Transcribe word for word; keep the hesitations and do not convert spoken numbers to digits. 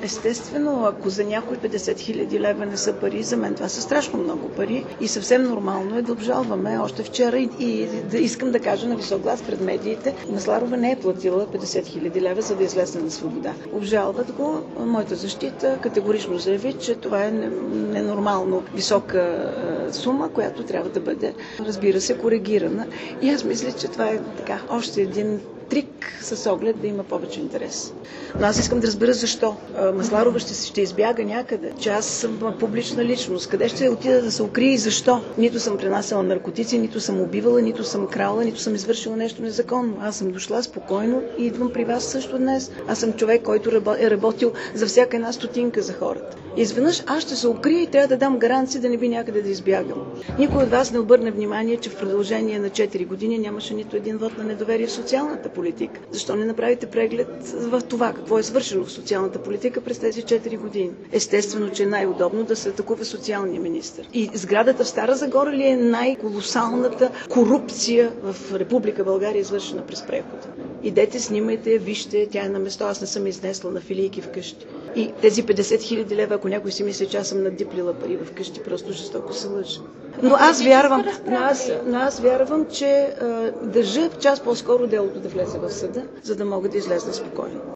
Естествено, ако за някой петдесет хиляди лева не са пари, за мен това са страшно много пари и съвсем нормално е да обжалваме. Още вчера и, и да искам да кажа на висок глас пред медиите, Масларова не е платила петдесет хиляди лева, за да излезе на свобода. Обжалват го. Моята защита категорично заяви, че това е ненормално висока сума, която трябва да бъде, разбира се, коригирана. И аз мисля, че това е така, още един трик с оглед да има повече интерес. Но аз искам да разбера защо. Масларова ще, ще избяга някъде, че аз съм публична личност. Къде ще отида да се укрия и защо? Нито съм пренасяла наркотици, нито съм убивала, нито съм крала, нито съм извършила нещо незаконно. Аз съм дошла спокойно и идвам при вас също днес. Аз съм човек, който е работил за всяка една стотинка за хората. Изведнъж аз ще се укрия и трябва да дам гаранция да не би някъде да избягам. Никой от вас не обърне внимание, че в продължение на четири години нямаше нито един вод на недоверие в социалната политика. Защо не направите преглед в това, какво е свършено в социалната политика през тези четири години? Естествено, че е най-удобно да се атакува социалния министър. И сградата в Стара Загора ли е най-колосалната корупция в Република България, извършена през прехода? Идете, снимайте, вижте, тя е на место, аз не съм изнесла на филийки вкъщи. И тези петдесет хиляди лева, ако някой си мисли, че аз съм надиплила пари вкъщи, просто жестоко се лъжа. Но аз вярвам, но аз, но аз вярвам, че а, държа час по-скоро делото да влезе в съда, за да мога да излезна спокойно.